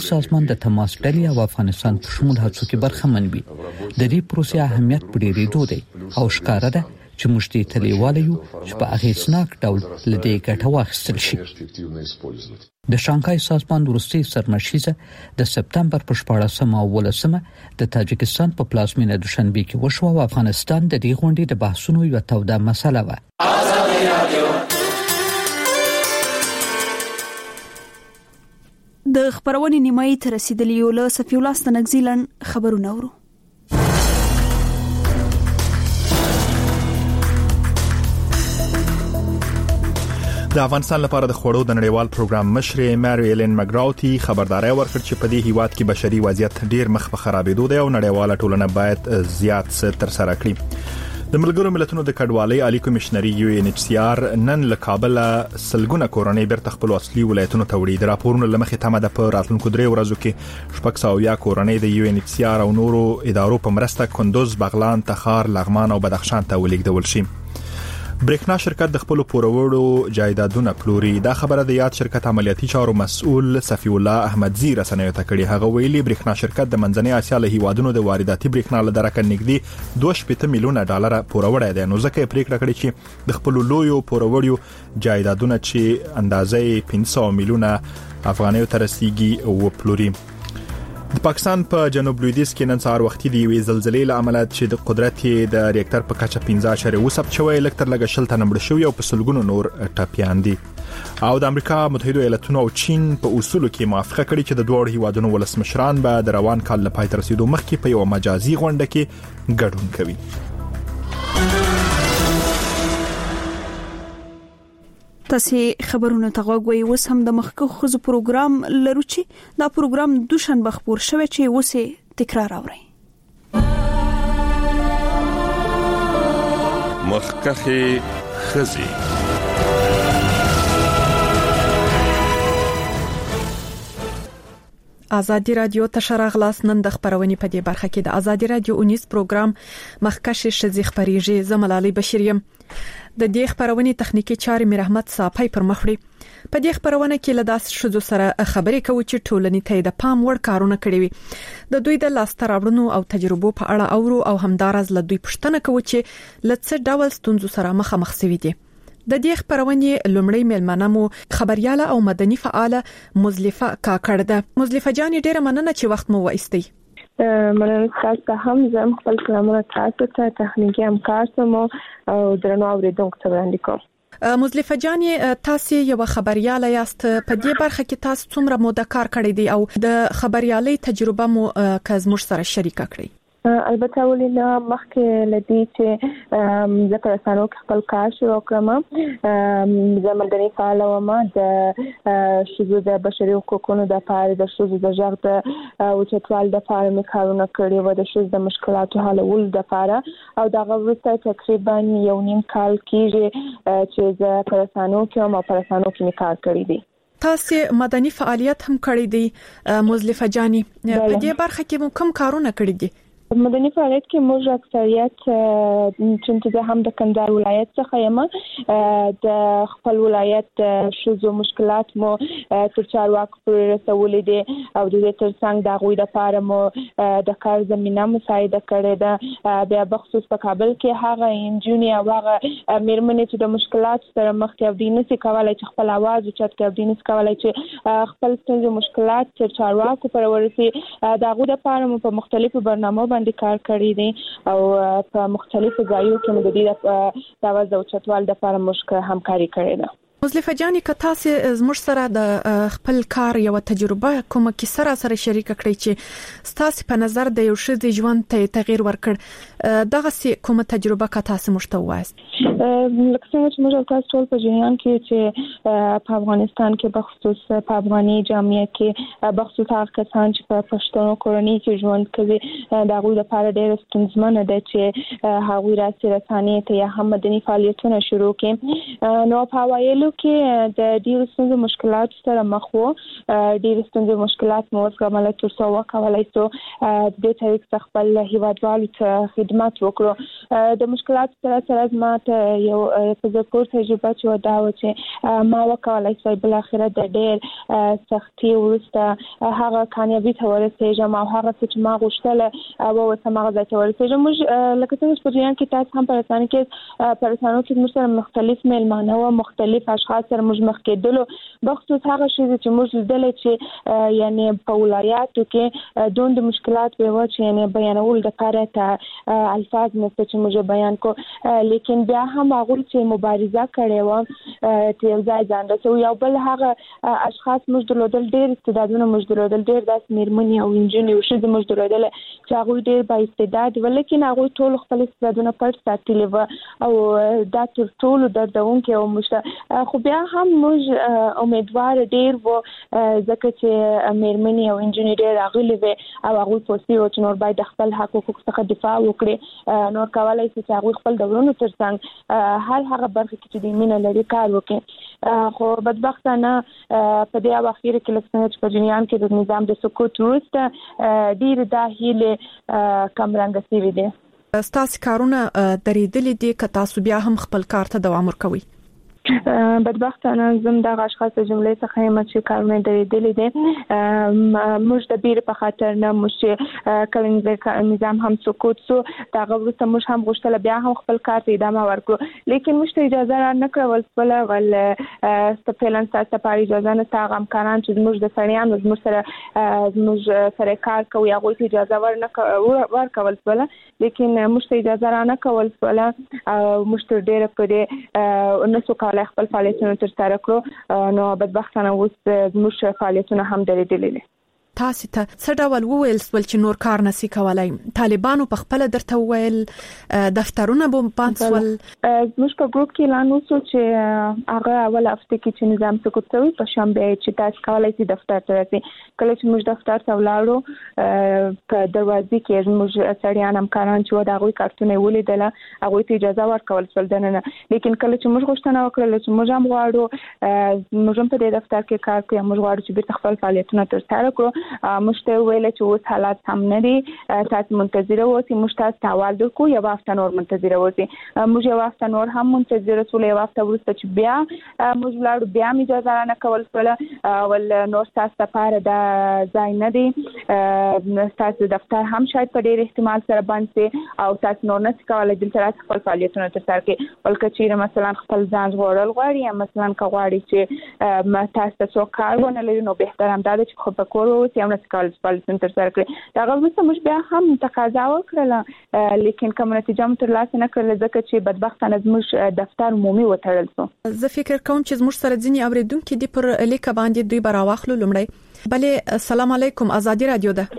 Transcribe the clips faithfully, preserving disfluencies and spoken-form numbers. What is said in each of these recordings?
سازمان د تماس ډلې او افغانستان په شمول هڅو کې برخمن وي. د دې پروسې اهمیت په ډېرېدو دی او ښکاره ده چې موږ دې تلیواله یو چې په اغېزناک ډول له دې ګټه واخیستل شي. د شانګهای سازمان وروستۍ سرمشیزه د سپتمبر په شپاړسمه او ولسمه د تاجکستان په پلازمینه دوشنبه کې وشوه او افغانستان د دې غونډې د بحثونو یوه توده مسله وه. د خبرونې نیمایي ته رسیدلی یو له صفي الله ستنګزیلن خبرونه ورو. د افغانستان لپاره د خوړو د نړیوال پروګرام مشر ماري ایلن مګراوتی خبرداري ورکړه چې په دې هیواد کې بشري وضعیت ډیر مخ په خرابېدو دی او نړیواله ټولنه باید زیات څه تر سره کړي. د ملګرو ملتونو د کډوالۍ عالی کمشنري یو ان ایچ سی آر نن له کابل سلګونه کورنۍ بیرته خپل اصلي ولایتونو ته وړي. د راپورونو لمخې تمه د په راتلونکو درې ورځو کې شپږ سوه یا کورنۍ د یو ان ایچ سی آر او نورو ادارو په مرسته کندوز، بغلان، تخار، لغمان او بدخشان ته ولېږدول شي. برېښنا شرکت د خپل پورورو جایدادونه پلوري. دا خبره د یاد شرکت عملیاتي چارو مسؤل صفي الله احمدزي رسنیو ته کړي. هغه ویلي برېښنا شرکت د منځنۍ اسیا له هیوادونو د وارداتي برېښنا له درکه نږدې دوه شپېته میلیونه ډالر پوروړی دی. نو ځکه یې پریکړه کړې چې د خپل لویو پوروړیو جایدادونه چې اندازې پنځه سوه میلیونه افغانیو ته رسیږي او پلوري. د پاکستان په جنوب لویدیځ کې نن سهار وختي د یوې زلزلې له امله چې د قدرت د ریاکټر په کچه پنځه اعشاریه اووه ثبت شوی، لکتر لګه شل تنه مړه شوي او په سلګونو نور ټپیان دي. او د امریکا متحده ایالاتونو او چین په اصولو کې موافقه کړې چې د دوه هیوادونو ولسمشران به د روان کال له پای ته رسیدو مخکې په یو مجازي غونډه کې ګډون کوي. تاسو خبرونه ته غوږی اوس هم د مخکې خزو پروګرام لرو چې دا پروګرام دوشنبه خبر شوی چې اوس تکرار اوري. مخکې خزي ازادي رادیو تشرغ لاس نن د خبرونې په دې برخه کې د ازادي رادیو اونیس پروګرام مخکشه شذې خبريږي. زملالي بشریم د دې خبرونې تخنیکی چارې میر احمد صافی پر مخړي. په دې خبرونه کې له داس شذو سره خبرې کوي چې ټولنې ته د پام وړ کارونه کړې وي. د دوی د لاستراوړنو او تجربو په اړه اورو او همدارز له دوی پوښتنه کوي چې لڅ ډول ستونزو سره مخامخ شوي دي. د دې خبرونې لومړی ملمنه مو خبرياله او مدني فعاله مزلفه کاکړ ده. مزلفه جان ډیره مننه چې وخت مو وایستئ. مننه تاسو هم زم خپل کلامونه تاسو ته تخنیکی همکار سمو او درنو اوریدونکو ته وړاندې کوم. مزلفه جان تاسو یو خبرياله یاست. په دې برخه کې تاسو څومره موده کار کړی دی او د خبريالۍ تجربه مو کزموږ سره شریکه کړئ؟ البته ولینه مخکې لدی چې د پرسانو خپل کار شروع کړم. د مدني فعال او ما د شذو د بشري حقوقو د لپاره د شذو د ژغ د او چتوال د لپاره مې کارونه کړی و د شذو د مشکلاتو حلول د لپاره او دا غوښته تقریبا یو نیم کال کېږي چې د پرسانو کې او پرسانو کې کار کړی دی. تاسو مدني فعالیت هم کړی دی مزلفه جانی. په دې برخه کې مو کوم کارونه کړی دي؟ مدني فعالیت کې موږ اکثریت چې هم د کندهار ولایت څخه یم د خپل ولایت شذو مشکلات مو تر چارواکو پورې رسولې دي او د دې ترڅنګ د غوي د لپاره مو د کار زمينه مساعده کړې ده. بیا بخصوص په کابل کې هغه انجونی او هغه مېرمنې چې د مشکلات سره مخ دي نه سي کولای چې خپل आवाज او چت کې دي نه کولای چې خپل ستونزې مشکلات تر چارواکو پر ورسي د غوي د لپاره مو په مختلفو برنامو باندې کار کړی دي او په مختلفو ځایونو کې د دې د आवाज او چتوال د لپاره مشکل همکاري کړې ده. مزلفه جانی که تاسو زموږ سره د خپل کار یو تجربه کومه کې سره سره شریک کړئ چې تاسو په نظر د یو شذې ژوند ته تغییر ورکړ دغه سي کومه تجربه که تاسو مشته وایست؟ لکه څنګه چې موږ تاسو ټول په جریان کې چې په افغانستان کې بخصوص په افغاني جامعه کې بخصوص هغه کسان چې په پښتون کورنۍ کې ژوند کوي دا غوډه لپاره ډېر ستونزمنه ده چې هغوی راځي رسانې ته یا هم مدني فعالیتونه شروع کړي. نو په وایلو کې د ډیرو ستونزو مشکلات سره مخ وو. ډیرو ستونزو مشکلات مو وکړل تر څو وکولای سو د دې طریق خپل هیوادوالو ته خدمت وکړو. د مشکلات سره سره ماته یو تذکر تجربه چې دا و چې ما وکولای شو بل اخره د ډېر سختي ورسته هغه کامیابی ته ورسېږم او هغه چې ما غوښتل او وسمغه ځای ته ورسېږم. موږ لکه څنګه چې په جریان کې تاسو هم په رسنۍ کې په رسنیو کې موږ سره مختلف میلمانه او مختلف اشخاص سره موږ مخ کېدلو بخصوص هغه شی چې موږ لیدل چې یعنی په ولایاتو کې دوه د مشکلات به و چې یعنی بیانول د کاره ته الفاظ نشته چې موږ بیان کو، لیکن بیا هم هغه چې مبارزه کړې و چې یو ځای ځان رسو. یو بل هغه اشخاص موږ درلودل ډېر استعدادونه موږ درلودل ډېر داس میرمنې او انجنیر او شې موږ درلودل چې هغه ډېر با استعداد ولیکن هغه ټول خپل استعدادونه پټ ساتلي و او دا تر ټولو دردونکې او مشته. خو بیا هم موږ امیدوار ډېر و ځکه چې میرمنې او انجنیر راغلي وي او هغه پوسټي او چې نور باید خپل حقوق څخه دفاع وکړي، نور کولای شي چې هغه خپل دورونو ترڅنګ هر هغه برخه کې چې د مینه لري کار وکړي. خو بدبختانه په دې اواخر کې لکه چې په جریان کې د نظام د سقوط وروسته ډېر د هیله کمرنګ سوي دي. ستاسو کارونه درېدلې دي که تاسو بیا هم خپل کار ته دوام ورکوي؟ بدبختانه زم د غشخاص جملې څخه یم چې کارونه درېدلې دي. موږ د بیر په خاطر نه موږ کله نظام هم سقوط سو دا غوښته موږ هم غوښتل بیا هم خپل کار ته ادامه ورکړو، لیکن موږ ته اجازه را نه کړول ول ول ستپلن تاسو په اجازه نه تاغ امکانات چې موږ د سړیانو موږ سره موږ سره کار کوي هغه ته اجازه ور نه ورکول ول، لیکن موږ ته اجازه را نه کول ول موږ ته ډېر په نسو کولای خپل فعالیتونه ترسره کړو، نو بدبختانه اوس زموږ فعالیتونه هم درېدلي دي. تاسو ته څه ډول وویل سول چې نور کار نسی کولای؟ طالبانو په خپل درته وویل دفترونه به بند سول؟ زموږ په ګروپ کې اعلان وشو چې هغه اول هفته کې چې نظام سقوط شوی په شنبه چې تاسو کولای شئ دفتر ته راشئ. کله چې موږ دفتر ته ولاړو په دروازې کې موږ سړیان همکاران چې و د هغوی کارتونه ولیدل هغوی ته اجازه ورکول شول دننه، لیکن کله چې موږ غوښتنه وکړه چې موږ هم غواړو موږ هم په دې دفتر کې کار کوو، موږ غواړو چې بیرته خپل فعالیتونه ترسره کړو، موږ ته ویل چې اوس حالات هم نه دي، تاسو منتظر اوسئ، موږ تاسو ته حواله درکو یو هفته نور منتظر اوسئ. موږ یو هفته نور هم منتظر اوسو، یو هفته وروسته چې بیا موږ لاړو بیا مې اجازه نه کول سول ول نور تاسو لپاره دا ځای نه دی، تاسو دفتر هم شاید په ډېر احتمال سره بند شي او تاسو نور نه کولای دلته خپل فعالیتونه ترسره کړئ، بلکې چې مثلا خپل ځان ژغورل غواړي یا مثلا کغواړي چې تاسو څو کار ونه لري نو به تر هم دا چې خو په کور اوسئ او نه کولای فعالیتونه ترسره کړئ. دا غوښتنه موږ بیا هم تقاضا وکړه، لیکن کوم نتیجه هم ترلاسه نه کړل ځکه چې بدبختانه زموږ دفتر عمومي وتړل شو. زه فکر کوم چې زموږ سره ځینې اوریدونکو دي پر لیک باندې دوی براواخلو. لمړی بلې السلام علیکم، آزادي رادیو ده.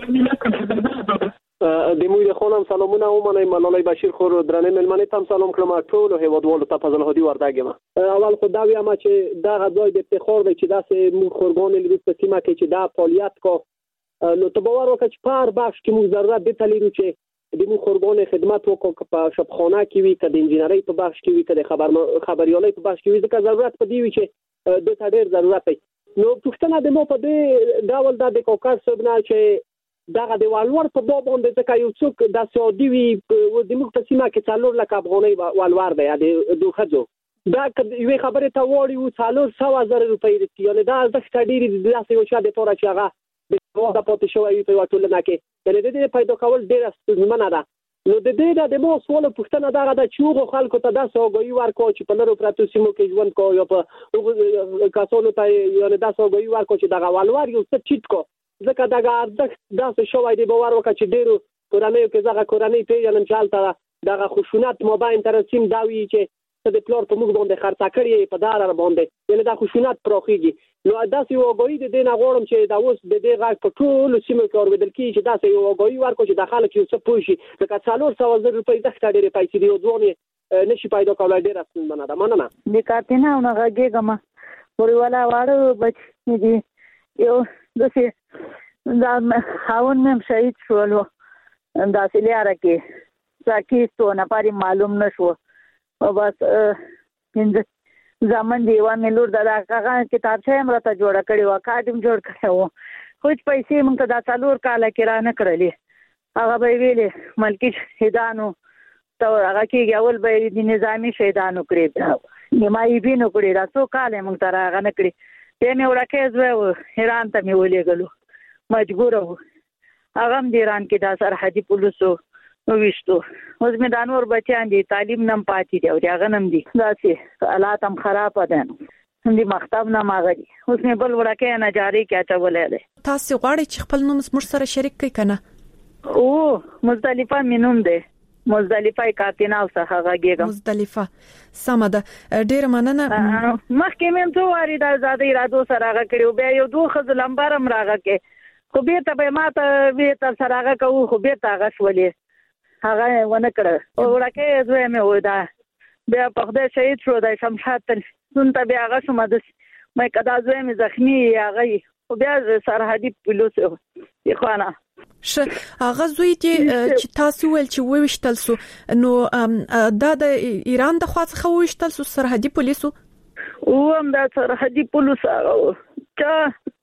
د موږ خونم سلامونه ومنه ملالای بشیر خور درنه ملمنه تام سلام کړم ټول هیوادوالو ته فضل هدي ورداګم. اول خو دا وایم چې دا غځای د افتخار دی چې داسې موږ خورګان لري په سیمه کې چې دا فعالیت کو نو ته باور وکړه چې په هر بخش کې موږ ضرورت دي تللی چې د موږ خورګان خدمت وکړو په شپخانه کې وي که د انجینرۍ په بخش کې وي که د خبر خبريالۍ په بخش کې وي ځکه ضرورت په دی وي چې د ته ډېر ضرورت دی. نو پښتنه د مو په دې ډول دا د کوکاس سبنا چې دغه د والور په باب باندې ځکه یو څوک د سعودي وي د موږ په سیمه کې څلور لک افغانۍ والور دی د دوه خځو دا یو خبره ته وړي و څلور سوه زره روپۍ دي، یعنی دا ارزښت ډېر دی داسې یو چا د پوره چې هغه د دا پاتې شوی په یو ټولنه کې، یعنی د دې پیدا کول ډېره ستونزمنه ده. نو د دې د مو سوال پوښتنه دغه د چوغو خلکو ته د سوګوي ورکو چې په لرو پراتو سیمو کې ژوند کوي یا په کاسونو ته یعنی د سوګوي ورکو چې دغه والور یو څه چیت کو ځکه دغه ارزښت داسې شوی دی باور وکړه چې ډېرو کورنیو کې دغه کورنۍ پیژنم چې هلته دغه خشونت مابین تر سیم دا وي چې ته د پلار په موږ باندې خرڅه کړې په دار باندې یعنی دا خشونت پراخیږي. نو داسې یو وګړي د دې نه غواړم چې دا اوس د دې غږ په ټولو سیمو کې اورېدل کېږي چې داسې یو وګړي ورکړو چې د خلک یو څه پوه شي ځکه څلور سوه زره روپۍ دښته ډېرې پیسې دي یو ځوان یې نشي پیدا کولی ډېره ستونزمنه ده. مننه. د کاتینه او نه غږېږم پورېوالا واړه بچي دي یو داسې دا خاوند مې شهید شولو داسې لیاره کې ساکیستو نفرې معلوم نه شو بس پنځه زمن دیوا مې لور د هغه کتابچه یې راته جوړه کړې وه کارډ یې جوړ کړی و خو هېڅ پیسې موږ ته دا څلور کاله کې را نه کړلې. هغه به یې ویلې ملکي شهیدانو ورسته هغه کېږي اول به د نظامی شهیدانو کړی نیمایي بینو کړی دا څو کال موږ تر هغه نه کړی ته مې ورکه زو ایران ته مې ولېګلو مجبور وو هغه هم د ایران کې د سرحدي پولیسو نو وشتو اوس مې د نور بچیان دي تعلیم نم پاتې دی او هغه نم دي داسې حالات هم خراب دي همدې مختاب نه ماغري اوس مې بل ورکه نه جاری کې اچولې ده تاسو غواړئ چې خپل نوم موږ سره شریک کړئ کنه او مزدلفه مينوم ده مزدلفه کاتینا او څخه غږیږم مزدلفه سمده ډیر مننه مخکې مې ته واری د آزادۍ رادو سره غږ کړو بیا یو دوه خزل لمبرم راغه کې خو به ته به ماته به تر سره غږ کوو خو به تا غشولې هغه ونه کړ او ورکه زوی مې ودا بیا په خدای شهید شو د شمشاد تل څنګه بیا هغه شو مده مې کدا زوی مې زخمی هغه خو بیا سرحدي پولیس یې خوانه ش هغه زوی چې تاسو ول چې وښتل سو نو دا د ایران د خوا څخه وښتل سو سرحدي پولیسو او هم د سرحدي پولیس هغه چا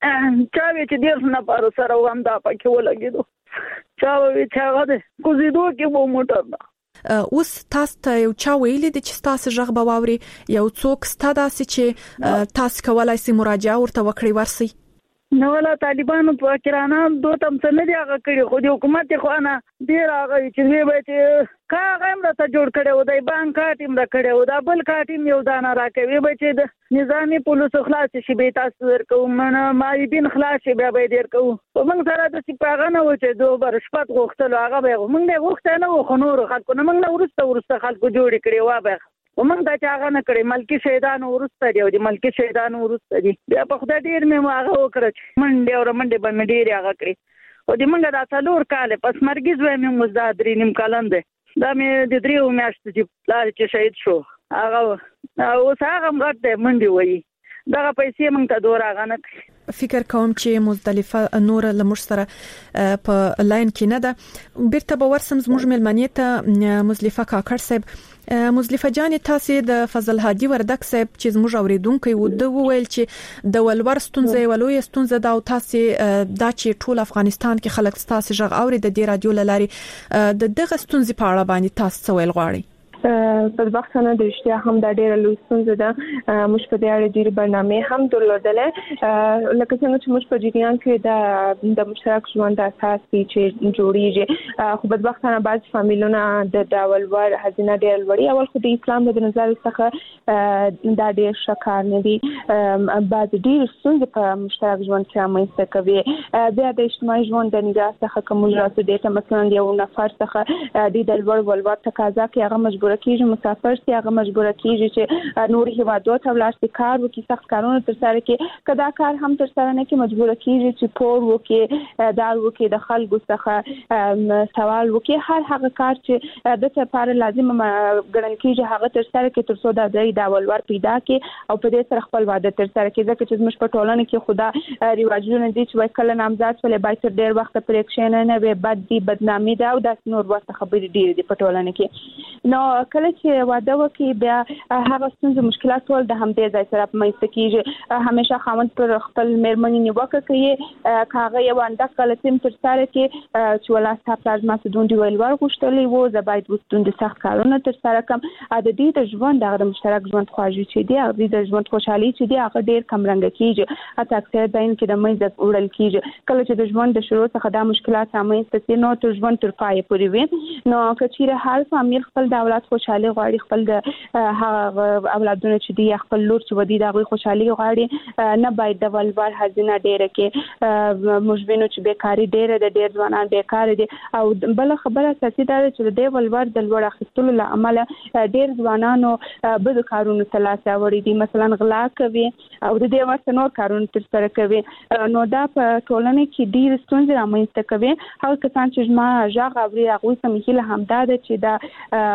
چا چې ډیر نه پاره سره هم دا پکې ولګیدو چا وی چې هغه د کوزیدو کې وو موټر اوس تاسو ته یو چا ویلي د چې تاسو ژغ به واوري یو څوک ستاسو چې تاسو کولای شئ مراجعه ورته وکړئ ورسي نو ولا طالبانو په کرانه دوه تم څه نه دی هغه کړی خو د حکومت خو نه ډیر هغه چې وی به چې کاغه هم راته جوړ کړي و د بانک کارتیم را کړي و دا بل کارتیم یو دانه راکوي به چې د نظامی پولیس خلاص شي به تاسو ورکو منه مایبین خلاص شي بیا به ډیر کو په موږ سره د سپاغه نه و چې دوه برشپت غوښتل هغه به موږ نه غوښته نه خو نور خلکو نه موږ نه ورسته ورسته خلکو جوړ کړي و به ومنګ دا چې هغه نه کړی ملکی شهیدانو ورسته دی او د ملکی شهیدانو ورسته دی بیا په خدای ډیر مې هغه وکړ منډه او منډه به مې ډیر هغه کړی او د منګه دا څلور کال پس مرګ زوی مې مزداد درې نیم کالم دی دا مې د دریو میاشتې چې پلار چې شهید شو هغه اوس هغه مرګ دی منډه وایي دغه پیسې موږ ته دوه راغنه فکر کوم چې مزدلفه نور لمر سره په لاین کې نه ده بیرته به ورسم زموږ ملمنې ته مزدلفه کاکړ صاحب مزدلفه جان تاسو د فضل هادي وردک صاحب چې زموږ اوریدونکو و د ویل چې د ولور ستونزې ولوي ستونزې دا او تاسو دا چې ټول افغانستان کې خلک تاسو ژغ اوري د دې رادیو لاري د دغه ستونزې په اړه باندې تاسو ویل غواړي په وختونه د اشتیا هم د ډېر لوی ستونزه ده موږ په دې اړه ډېر برنامه هم درلودل لکه څنګه چې موږ په جریان کې د د مشترک ژوند اساس چې جوړیږي خو په وختونه بعض فامیلونه د ډول ور هزینه ډېر لوړي اول خو د اسلام د نظر څخه دا ډېر شکار نه دي بعض ډېر ستونزې په مشترک ژوند کې رامنځته کوي بیا د اجتماعي ژوند د نگاه څخه کوم راځي د مثلا یو نفر څخه د دلور ولور تقاضا کوي هغه مجبور کیږي مسافر سي هغه مجبور کیږي چې نور هیوادو ته ولاړ شي کار وکړي سخت کارونه تر سره کې کدا کار هم تر سره نه کې مجبور کیږي چې پور وکړي دار وکړي د خلکو څخه سوال وکړي هر هغه کار چې د څه لپاره لازم ګڼل کیږي هغه تر سره کې تر څو د ځای د ولور پیدا کې او په دې سره خپل واده تر سره کې ځکه چې موږ په ټولنه کې خدا ریواجونه دي چې کله نامزاد ولې باید تر ډیر وخت پریکشن نه وي بد دي بدنامي ده او د نور وخت خبرې ډیر دي په ټولنه کې نو کله چې واده وکي بیا هغه ستونزې مشکلات ټول د همدې ځای سره مېسته کیږي همیشه خاوند پر خپل مېرمنې نیوکه کوي کاغه یو انده کلتیم تر سره کې چې ولا ستاسو ما څه دوندې ویلوار غوښتلې وو زه باید وستوند سخت کارونه تر سره کوم د دې د ژوند د مشترک ژوند خواږي چې دی هغه د ژوند خوشحالي چې دی هغه ډیر کم رنګ کیږي حتی اکثر داین کې د مېز وړل کیږي کله چې د ژوند د شروع څخه د مشکلات رامنځته شي نو تر ژوند تر پای پورې وي نو کچېره هر فامیل خپل د اولاد خوشحالي غواړي خپل د هغه اولادونه چې دی خپل لور چې ودی د خوشحالي غواړي نه باید د ولور هزینه ډیره کې مجبینو چې بیکاری ډیره د ډیر ځوانان بیکار دي او بل خبره اساسي دا چې د ولور د لوړ اخیستلو لامل ډیر ځوانانو بد کارونه تلاسه وړي دي مثلا غلا کوي او د دې ورته نور کارونه تر سره کوي نو دا په ټولنه کې ډیر ستونزې رامنځته کوي هغه کسان چې ما ژغ اوري هغه سم هیله همدا ده چې دا ولور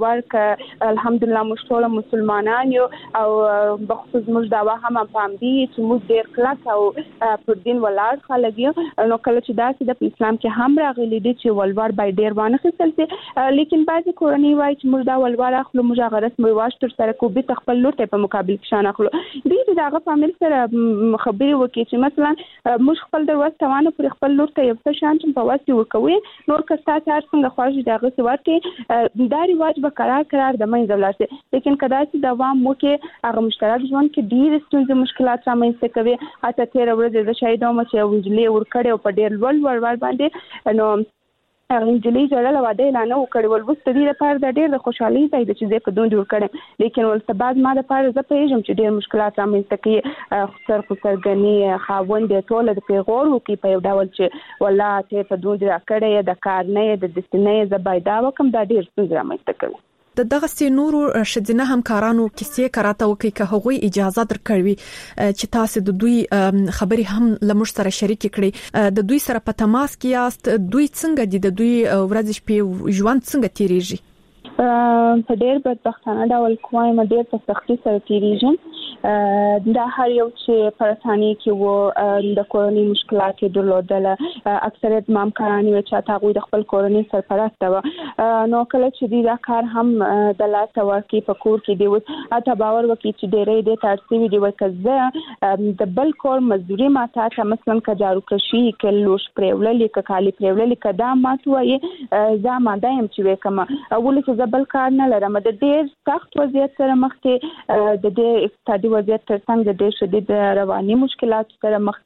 ورک الحمدلله موږ ټول مسلمانان یو او بخصوص موږ دا هم پام دي چې موږ ډېر کلک او پر دین ولاړ خلک یو نو کله چې داسې د اسلام کې هم راغلي دي چې ولور بای ډېر وانه خپل سي لیکن بعضی کورنۍ وایي چې موږ دا ولور اخلو موږ هغه رسم رواج تر سره کو به خپل لور ته په مقابل کې شان اخلو دې دغه فامیل سره خبرې وکړي چې مثلا موږ خپل د وسه توانه پر خپل لور ته یو څه شان چې په واسطه وکوي نور کستا چې څنګه خواږي دغه څه ورته دا رواج به قرار قرار د منځ ولاسي لیکن کدا چې دوام وکړي هغه مشترک ژوند کې ډېر ستونزې مشکلات رامنځته کوي اته تیر ورځ د شهیدوم چې وجلې ور کړي او په ډېر لوړ ور باندې نو انجلي جوړه واده اعلان وکړ ول وست دې لپاره د ډېر د خوشحالي ځای د چې زه په دوه جوړ کړم لیکن ول سبا ما د پاره زه پیژم چې ډېر مشکلات رامنځته کوي خسر خسر غني خاوند ټول د پیغور وکي په یو ډول چې والله ته په دوه جوړ کړې د کار نه د دستنې زبایدا وکم دا ډېر څه رامنځته کوي د دغه سينورو شدنه همکارانو کیسې کراته وکي که هغه اجازه درکړي چې تاسو د دوی خبري هم لمر سره شریک کړي د دوی سره په تماس کې یاست دوی څنګه دي د دوی ورځ شپې ژوند څنګه تیریږي په ډېر بدبختانه ډول کومه ډېر په سختي سره تیریږي دا هر یو چې پرسانی کې وو د کورنۍ مشکلات درلودل اکثریت مامکارانی و چې تاسو د خپل کورنۍ سرپرست و نو کله چې دا کار هم د لاس ورکی په کور کې دی و اته باور وکړي چې ډېرې د ترسیوي دی وکړه د بل کور مزدوري ماته چې مثلا کجارو کشي کلوش پرولل ککالي پرولل کدا ماتوي زه ما دایم چې وکم اول چې بل کار نه لرم د ډېر سخت وضعیت سره مخ کې د دې اقتصادي وضعیت ترڅنګ د ډېر شدید رواني مشکلات سره مخ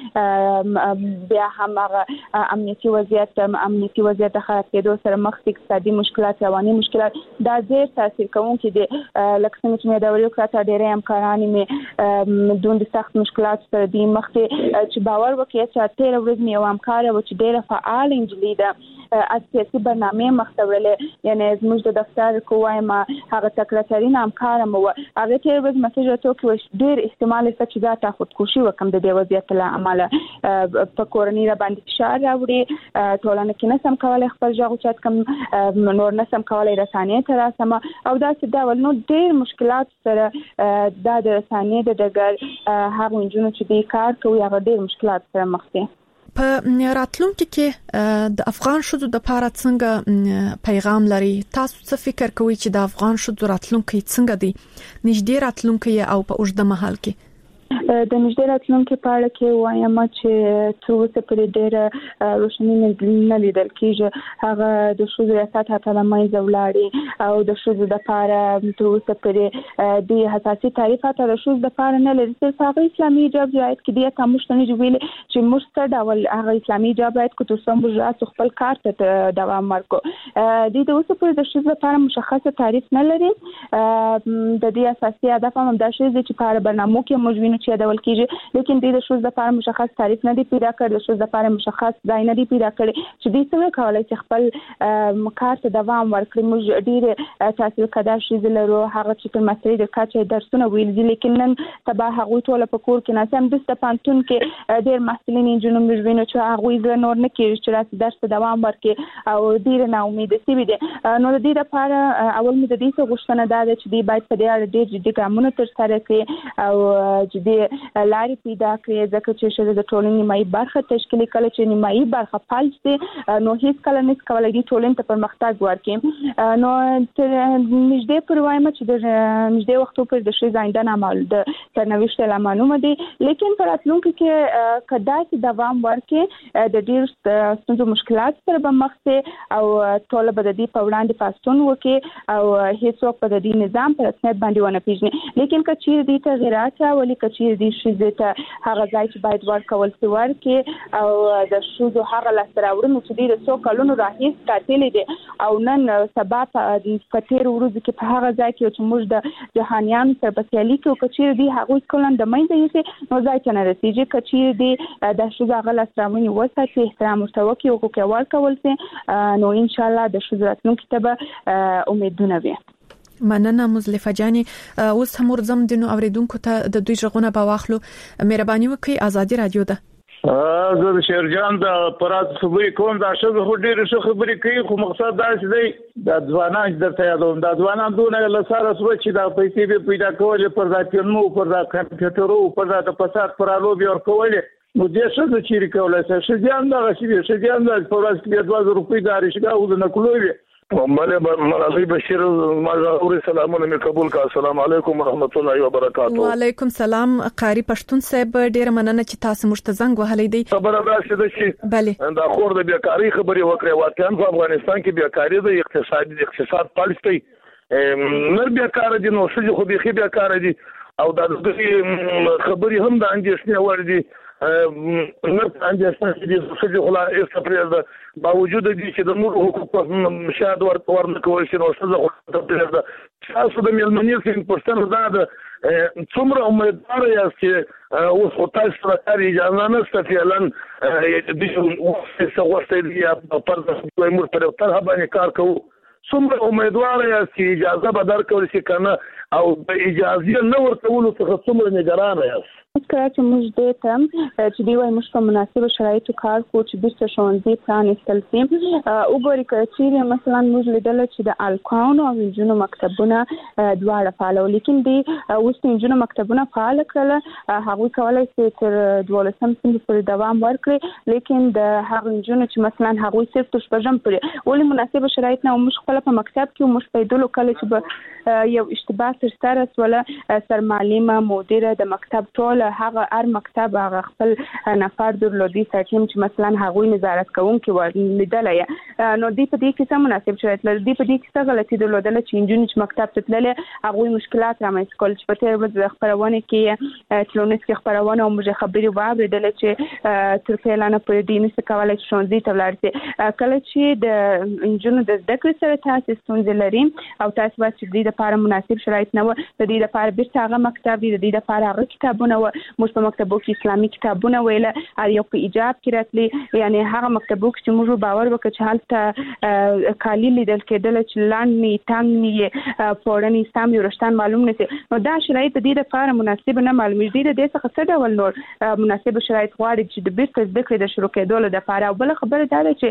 کې بیا هم هغه امنیتي وضعیت امنیتي وضعیت خراب کېدو سره مخ کې اقتصادي مشکلات رواني مشکلات دا ډېر تاثیر کوونکي دي لکه څنګه چې مې دا ویل کړه ډېرې همکارانی مې دوند سخت مشکلات سره دي مخ کې چې باور وکړي چې تیر ورځ مې یو همکار و چې ډېر فعال انجلي ده اساسي برنامه مختورله یعنی زموږ د دفتر کووایم هغه سکرټری نام کارم و هغه تیر ورځ مسیج راته کوي ډیر احتمال شته چې دا تا خودکشي وکم د دې وضعیت له امله په کورنۍ را باندې فشار راوړي ټولنه کې نسم کولای خپل ځای چات کم نور نسم کولای رسانې ته راسم او دا چې دا ول نو ډیر مشکلات سره د رسانې د دګر هغه انجونو چې د کار کوي هغه ډیر مشکلات سره مخ دي په راتلونکي کې د افغان شذو د لپاره څنګه پیغام لري تاسو څه فکر کوئ چې د افغان شذو راتلونکي څنګه دي نږدې راتلونکي او په اوږده مهال کې د نږدې راتلونکي په اړه کې وایم چې څه په ډېر روښانه نه لیدل کېږي هغه د شذو ریاست هڅه لمای زولاري او د شذو د لپاره څه په دې حساسي تعریف ته د شذو د لپاره نه لري صرف هغه اسلامي جواب راځي کې د تاسو ویل چې مستد او هغه اسلامي جواب راځي چې تاسو هم ورته خپل کار ته دوام ورکو د دې اوس په د شذو لپاره مشخصه تعریف نه لري د دې اساسي هدف هم د شذو چې په برنامه کې موږ وینو چې ډول کېږي لیکن د شوز د لپاره مشخص تعریف نه دی پیدا کړل شوز د لپاره مشخص ځای نه دی پیدا کړی چې دې څه کولای چې خپل کار ته دوام ورکړي موږ ډېر تاسو کدا شي زلرو هغه چې په مسلې د کاچې درسونه ویل دي لیکن نن تبا هغه ټول په کور کې نه سم د پانتون کې ډېر مسلې نه جنوم وینو چې هغه زله نور نه کېږي چې راځي درس ته دوام ورکړي او ډېر نه امید سي وي نو د دې لپاره اول مې د دې څه غوښتنه ده چې دې باید په دې اړه ډېر جدي ګامونه تر سره کړي او چې دې لاري پیدا کړې ځکه چې شته د ټولنې نیمایي برخه تشکیل کړي چې نیمایي برخه فعال دي نو هیڅ کله نه کولای دي ټولنې ته پرمختګ ورکړي نو نږدې پر وایم چې د نږدې وختو پر د شي زاینده نامل د سرنوشت لا معلومه دي لیکن پر راتلونکي کې کدا چې دوام ورکړي د ډیر ستونزو مشکلات سره به مخ شي او ټول به د دې په وړاندې پاستون وکړي او هیڅ په د دې نظام پر اساس باندې ونه پیژني لیکن کچیر دي تغیرات راولي کچیر دي شي ته هغه ځای چې باید ورکول شي ورکې او د شذو هغه لاسراوړنو چې د څو کلونو راهیسې قاتل دي او نن سبا په تیر ورځ کې په هغه ځای کې چې موږ د جهانيان سره په سیالي کې کچیر دي هغه کلن د مې دی نو ځای ته نه رسیږي کچیر دي د شذو هغه لاسراوړنو وساتي احترام ورته وکړي او کې ورکول شي نو ان شاء الله د شذو راتلونکي ته امیدونه وي مننه مزلفه جاني اوس هم ورزم دینو اوریدونکو ته د دوی ژغونه په واخلو مهرباني وکړئ ازادي رادیو ده زه د شیرجان د پرات خبرې کوم دا شغه خو ډېر ښه خبرې کوي خو مقصد دا چې د ځوانان درته یادوم د ځوانان دونه لساره سوچ چې دا پیسې به پیدا کول پر ځاتونو پر ځا کمپیوټرو پر ځا فساد پر الوبي ور کول نو دې څه د چیرې کولای شي شجان دا شي شجان د پرواز کې دوه زره روپۍ داري شګه او نه کولوي مله مولوی بشیر مازور سلامونه مې قبول کا السلام علیکم ورحمت الله وبرکاتہ وعلیکم سلام قاری پښتون صاحب ډیر مننه چې تاسو موږ ته زنګ وهلې دی خبره راشه ده چې بله دا خور د بیکاری خبرې وکړې واقعا په افغانستان کې بیکاری د اقتصادي اقتصاد پالیسي نر بیکار دي نو څه خو به بیکار دي او دا خبرې هم د اندېښنې وړ دي نر اندېښنه چې د څه خلا استفریز باوجود دي چې د نور حقوق مشاهد ورته کول شي نو څه خو د تاسو د ملمنیر کې پښتنه دا د څومره امیدوار یاست چې اوس خو تاسو سره اجازه نشته فعلا د څه وخت دی په پرده مور پر تر باندې کار کوو څومره امیدوار یاست چې اجازه به درکول شي کنه او د اجازه نه ورکولو څخه څومره نگران یاست کله چې موږ د تم چې دی وای موږ په مناسبه شرایطو کار کوو چې بیرته ښوونځي پرانیستل شي وګورئ چې مثلا موږ لیدل چې د الکاونو او انجونو مکتبونه دواړه فعال وو لیکن دی اوس انجونو مکتبونه فعال کړل هغه کولای شي تر دولسم صنف پورې دوام ورکړي لیکن د هغه انجونو چې مثلا هغه صرف تر شپږم پورې ولې مناسبه شرایط نه موږ خپل په مکتب کې موږ پیدلو کله چې یو اشتباه تر سره ولا سر معلمه مدیره د مکتب ټول هغه ار مکتب هغه خپل نفر درلودي ساتیم چې مثلا هغه نظارت کوونکي ولیدلې نو دی په دې کې څه مناسب شرایط لري دی په دې کې څه غلطي درلودل چې انجونی چې مکتب ته تللې هغه مشکلات رامنځته کول چې په تیر ورځ خبرونه کې تلونس کې خبرونه او موږ خبري واوریدل چې تر فعلانه پرې دیني څه کولای شي ښوونځي ته ولاړ شي کله چې د انجونو د زده کړې سره تاسو ستونزې لري او تاسو باید چې د لپاره مناسب شرایط نه و د دې لپاره بیرته هغه مکتب د دې لپاره هغه کتابونه و موږ په مکتبو کې اسلامي کتابونه ویل او یو په ایجاب کې راتلي یعنی هغه مکتبو چې موږ باور وکړو چې حالت کالی لیدل کېدل چې لاندې تنګ فورن اسلام یورشتان معلوم نه نو دا شرایط د دې لپاره مناسب نه معلوم دي د دې څخه څه ډول نور مناسب شرایط غواړي چې د بیرته زده کړې د شروع کېدو لپاره او بل خبره دا ده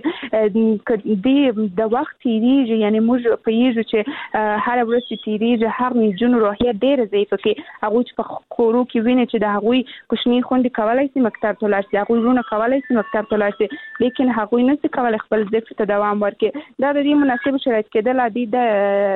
چې د د وخت تیریږي یعنی موږ په یوه چې هر ورځ تیریږي هر جن روحیه ډېر ضعیفه کې هغه چې په کورو کې ویني چې د هغوی کوچنی خوندې کولای شي مکتب ته لاړ شي هغوی ورونه کولای شي مکتب ته لاړ شي لیکن هغوی نه شي کولای خپل زده کړې ته دوام ورکړي دا د دې مناسب شرایط کېدل عادي د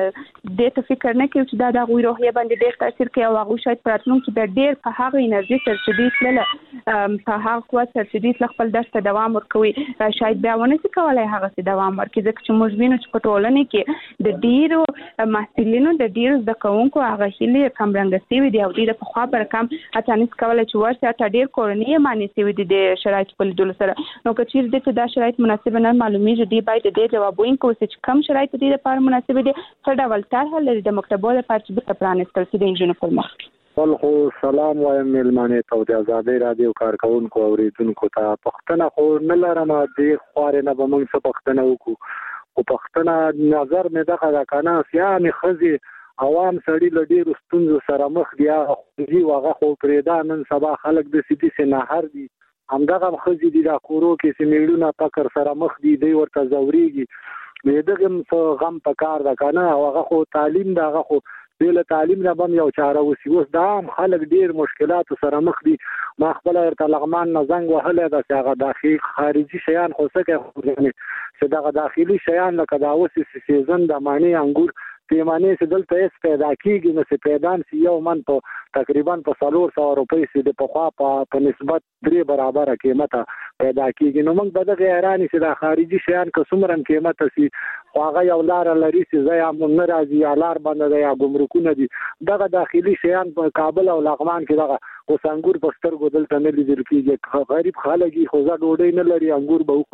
دې ته فکر نه کوي چې دا د هغوی روحیه باندې ډېر تاثیر کوي او هغوی شاید په راتلونکي کې ډېر په هغه انرژي سره چې دوی تلله په هغه قوت سره چې دوی تل خپل درس ته دوام ورکوي شاید بیا ونه شي کولای هغه سي دوام ورکړي ځکه چې موږ وینو چې په ټولنه کې د ډېرو محصلینو د ډېرو زده کوونکو هغه هیلې کمرنګه شوي دي او دوی د پخوا په رقم اته نس کولای چې ورته ته ډېر کورنۍ معنی شوي دي د شرایط په لیدلو سره نو که چیرې د دا شرایط مناسب نه معلومیږي دی باید د جواب وینکو چې کم شرایط دي لپاره مناسب دي څه ډول طرح لري د مکتبو لپاره چې به پرانستل شي د انجینر پر مخ خو سلام وایم ملمنه ته د آزادۍ رادیو کارکونکو اوریدونکو ته پښتنه خو نه لرم د خوارې نه به موږ څه پښتنه وکړو او پښتنه نظر مې دغه دا کنه سیامي خزي عوام سړی لډیر ستونزو سره مخ دی هغه واغه خو پرېدا نن سبا خلک د سیدي سه نهر دي همدغه خزي دي د کورو کې سیمېړونه پکر سره مخ دي دی ورته زوريږي مې دغه څه غم پکار دا کنه هغه خو تعلیم دغه خو د تعلیم نه بم یو چاره وسی اوس دا خلک ډیر مشکلات سره مخ دي ما خپل ورته لغمان نه زنګ وهله د هغه داخلي خارجي شیان خو څه کوي چې دغه داخلي شیان لکه دا اوس سیزن د معنی انګور پیمانه چې دلته اس پیدا کیږي نو چې پیدان سی یو من په تقریبا په څلور سوه روپۍ سي د پخوا په نسبت درې برابر قیمت پیدا کیږي نو موږ به د غیرانی چې د خارجي شیان کومرن قیمت سي هغه یو لار لري چې ځای هم نه راځي یا لار باندې یا ګمرکونه دي دغه داخلي شیان په کابل او لغمان کې دغه اوس انګور په سترګو دلته نه لیدل کیږي غریب خلک خو ځا ډوډۍ نه لري انګور به وخوري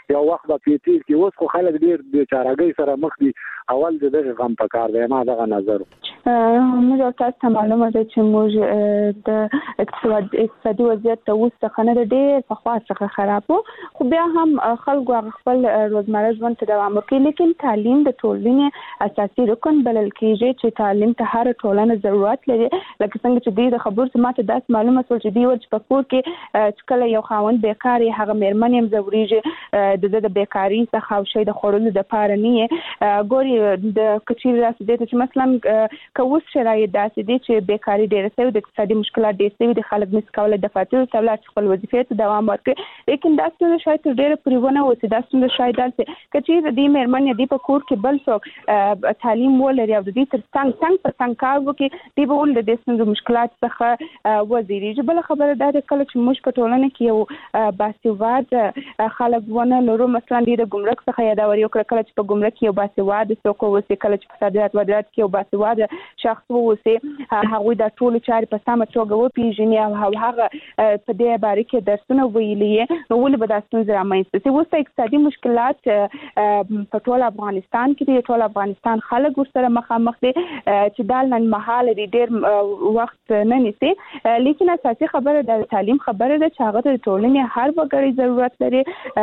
یو وخت په پیټیر کې اوس خو خلک ډیر د چارګۍ سره مخ دي اول دغه غم پکار دی ما دغه نظر موږ تاسو معلومه ده چې موږ د اقتصاد اقتصادي وضعیت ته وسته نه ډیر په خوا څخه خراب خو بیا هم خلکو خپل روزمره ژوند ته دوام ورکوي لیکن تعلیم د ټولنې اساسي رکن بلل کیږي چې تعلیم ته هر ټولنه ضرورت لري لکه څنګه چې د خبرو سماته داس معلومه سول چې دی ورچ په کور کې چې کله یو خاوند بیکاری هغه مېرمن هم ضروري د بیکاری څخه او شی د خورلو د پاره نه ګوري د کچیر راسي د چې مثلا کوس شرایط داسې دي چې بیکاری ډېر سوي د اقتصادي مشکلات ډېر سوي د خلک مس کوله د فاتحه سوالات خپل وظیفې ته دوام ورکړي لیکن دا څه شاید ډېر پریونه و چې دا څه شاید داسې کچیر د مېرمن دی په کور کې بل څوک تعلیم ولري او د دې تر څنګ څنګه په څنګه کار وکړي دی به ول د دې مشکلات څخه وزیری بل خبره ده کله چې موږ په ټولنه کې یو باسواد خلک ونه لرو مثلا د ګمرک څخه یادوري وکړه کله چې په ګمرک کې یو باسواد څوک وسی کله چې په صادرات ودرات کې یو باسواد شخص وسی هغه د ټولو چارې په سمه توګه و پیژني او هغه په دې باره کې درسونه ویلي نو ول به د ستونزې رامنځته شي وسته اقتصادي مشکلات په ټول افغانستان کې د ټول افغانستان خلک ورسره مخامخ دي چې دا نن مهاله دي ډېر وخت نه نيسي لیکن اساسي خبره د تعلیم خبره ده چې هغه د ټولنې هر وګړي ضرورت لري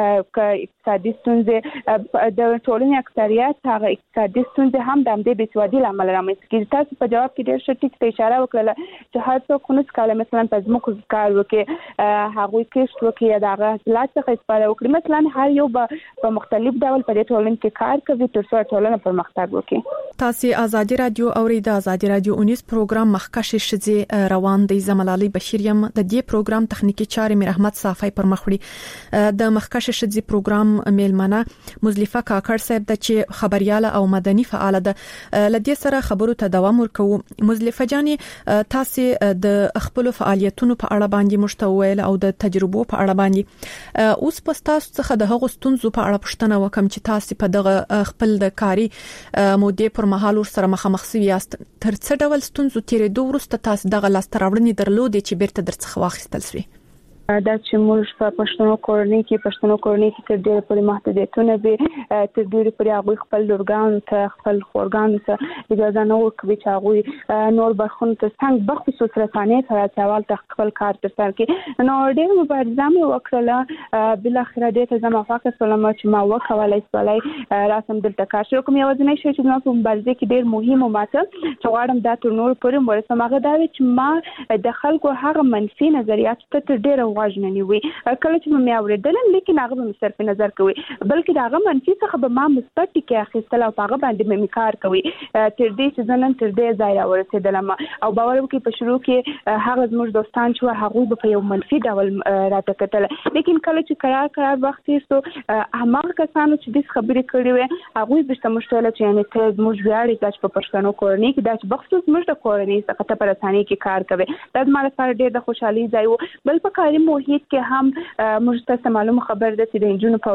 ک اقتصادي ستونزې د ټولنې اکثریت هغه اقتصادي ستونزې هم د دې بسوادي لامل رامنځته کیږي تاسو په جواب کې ډېر ښه ټیک اشاره وکړه چې هر څوک خو نس کاله مثلا په ځمکو کار وکړي هغه کېشت وکړي دا هغه لاس څخه استفاده وکړي مثلا هر یو په مختلف ډول په ټولنه کې کار کوي تر څو ټولنه پرمختګ وکړي تاسو آزادي رادیو اورید آزادي رادیو اونیس پروګرام مخکش شزي روان دی زملالي بشیریم د دې پروګرام تخنیکی چارې میر احمد صافی پر مخوړي د مخکش شزي پروګرام میلمنه مزلیفه کاکړ صاحب د چې خبرياله او مدني فعال ده لدې سره خبرو ته دوام ورکو مزلیفه جاني تاسو د خپل فعالیتونو په اړه باندې مشتویل او د تجربو په اړه باندې اوس په تاسو څخه د هغو ستونزو په اړه پوښتنه وکم چې تاسو په دغه خپل د کاری مودې پر مهال سره مخامخ سوي یاست تر څه ډول ستونزو تیرې دوه ورسته تاسو دغه لاستراوړنې درلودې چې بیرته درڅخه واخیستل شوي دا چې موږ په پښتنو کورنۍ کې پښتنو کورنۍ کې تر ډېر پورې محدودیتونه به تر ډېر پورې هغه خپل لورګانو ته خپل خورګانو ته اجازه نه ورکوي چې هغه نور برخون ته څنګه بخصوص رسانې سره چاوال ته خپل کار ترسره کړي نو ډېر مبارزه مې وکړه بل اخر دې ته زما فاکر سلام چې ما وکولای سولای راسم دلته کار شروع کوم یو ځنې شي چې په مبارزه کې ډېر مهمه ماته چې غواړم دا تر نور پورې مرسته ماغه دا چې ما د خلکو هغه منفي نظریات ته ډېر واجننی وي کله چې مې اوریدل لیکن هغه به صرف نظر کوي بلکې دا هغه منفي څخه به ما مثبت ټکی اخیستل او هغه باندې مې کار کوي تر دې چې ځنن تر دې ځای راورسېدلم او باور وکړي په شروع کې هغه زموږ دوستان چې هغه په یو منفي ډول راته کتل لیکن کله چې قرار قرار وخت یې هغه کسانو چې د خبرې کړې وي هغه به څه مشکل چې یعنی ته زموږ ویاړي چې په پښتنو کورنۍ کې د بخصوص زموږ د کورنۍ څخه ته پر اسانۍ کې کار کوي دا زموږ لپاره ډېر د خوشحالي ځای وو بل په کاري محیط کې هم موږ ته معلومه خبر ده چې د انجونو په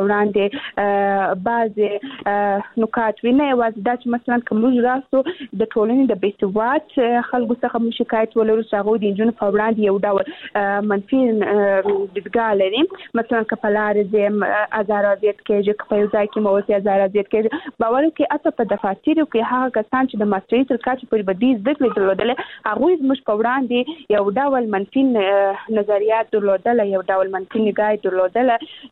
وړاندې بعض نکات ویني یوازې دا چې مثلا کوم راسو د ټولنې د بیسواد خلکو څخه مو شکایت ولرو چې هغه د انجونو په وړاندې یو ډول منفي دګال لري مثلا کپلار زم ازار ازیت کېږي په یو ځای کې مو ازار ازیت کېږي باور کې اته په دفاترو کې هغه کسان چې د ماستري تر کچې پورې بدیز د کړې درلودل هغه زموږ په وړاندې یو ډول منفي نظریات درلودل یو ډول منفي نگاه درلودل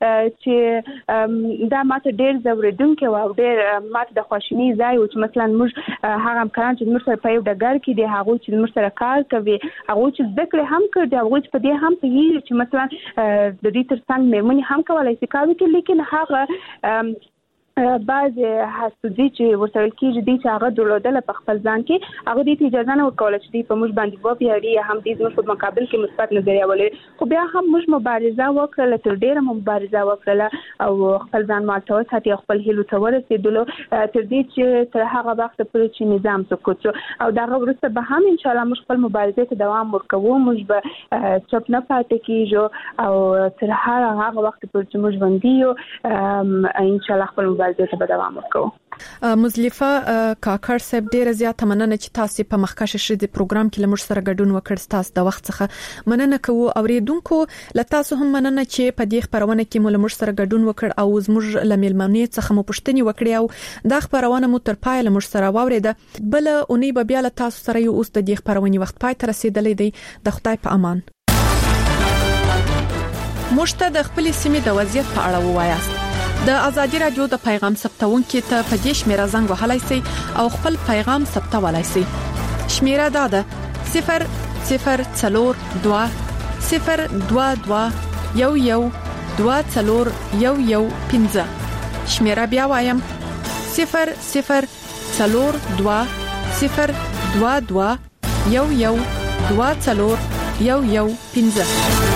چې دا ماته ډېر زوریدونکو او ډېر ماته د خوشنی ځای او چې مثلا موږ هغه امکان چې موږ سره په یو ډګر کې دی هغه چې موږ سره کار کوي هغه چې ذکر هم کړ دی هغه په دې هم په یی چې مثلا د دې تر څنګ مېمونی هم کولای شي کار وکړي لیکن هغه بعض حسودي چې ورته کېږي دي چې هغه درلودل په خپل ځان کې هغه دې اجازه نه ورکول چې په موږ باندې و پیاري هم دې زموږ په مقابل کې مثبت نظریه ولري خو بیا هم موږ مبارزه وکړه تر ډیره مبارزه وکړه او خپل ځان مالته ساتي خپل هیلو ته ورسېدلو تر دې چې تر هغه وخت پورې چې نظام سقوط او دا وروسته به هم ان شاء الله موږ خپل مبارزه ته دوام ورکوو موږ به چپ نه پاتې کیږو او تر هغه وخت پورې چې موږ باندې یو ان شاء الله خپل مبارزه ته دوام ورکوو مزلیفه کاکړ صاحب ډیره زیاته مننه چې تاسو په مخکشه شې د پروګرام کې لمر سره ګډون وکړ. تاسو د وخت څخه مننه کوو. اوریدونکو لته تاسو هم مننه چې په دې خبرونه کې مو لمر سره ګډون وکړ او زموږ لمیلمنې څخه مو پوښتنه وکړې او دا خبرونه مو تر پای لمر سره واوریده. بل اونۍ به بیا له تاسو سره یو اوس د دې خبرونه وخت پای ته رسیدلې دی. د خدای په امان. مشته د خپل سیمې د وضعیت په اړه ووایاست. د ازادي رادیو د پیغام ثبتونکو ته په دې شمیره زنګ وهلای شئ او خپل پیغام ثبتولای شئ. شمیره دا ده صفر صفر څلور دوه صفر دوه دوه یو یو دوه څلور یو یو پنځه. شمیره بیا وایم صفر صفر څلور دوه صفر دوه دوه یو یو دوه څلور یو یو پنځه.